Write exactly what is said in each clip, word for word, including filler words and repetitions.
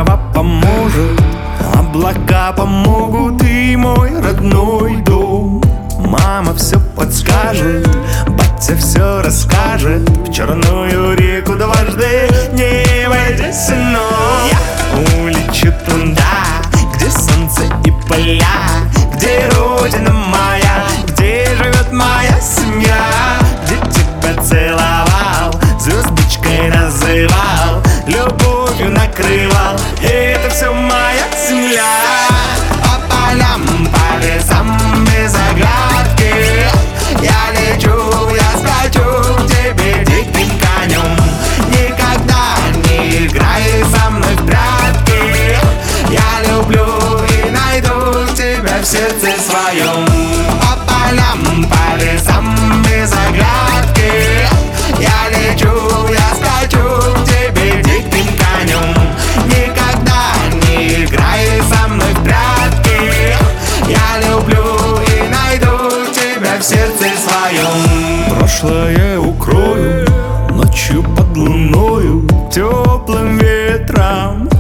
Небо поможет, облака помогут, и мой родной дом. Мама все подскажет, батя все расскажет. В черную реку дважды не войди, сынок. Я улечу туда, где солнце и поля, где родина моя, где живет моя семья, где тебя целовал, звездочкой называл, любовью накрывал. Это все моя земля. По полям, по лесам без оглядки я лечу, я скачу к тебе диким конем. Никогда не играй со мной в прятки. Я люблю и найду тебя в сердце своем. По полям, по лесам без оглядки я лечу, я скачу к тебе диким конем. Никогда не играй со мной в прятки. Я люблю и найду тебя в сердце своем. Прошлое укрою ночью под луною, теплым ветром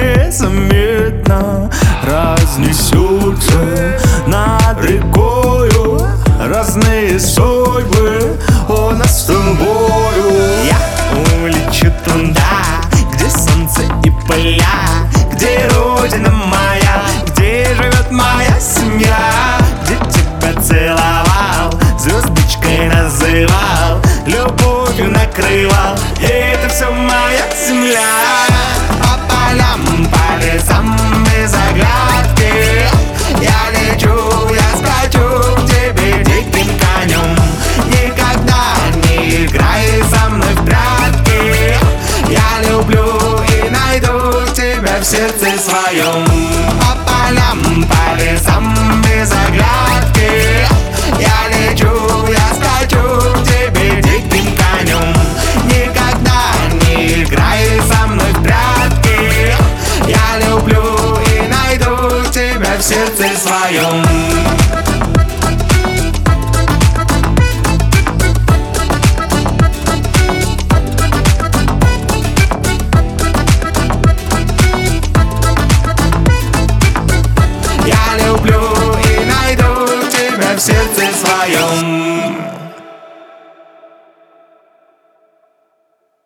незаметно разнесутся над рекою разные судьбы у нас с тобою. Я улечу туда, где солнце и поля, где родина моя, где живет моя семья, где тебя целовал, звездочкой называл, любовью накрывал. Это все моя земля. По полям, по лесам без оглядки я лечу, я скачу к тебе диким конем. Никогда не играй со мной в прятки. Я люблю и найду тебя в сердце своем. По полям, по лесам без оглядки я лечу, я скачу к тебе диким конем. Никогда не играй со мной в прятки. Я люблю и найду тебя в сердце своем. Я люблю и найду тебя в сердце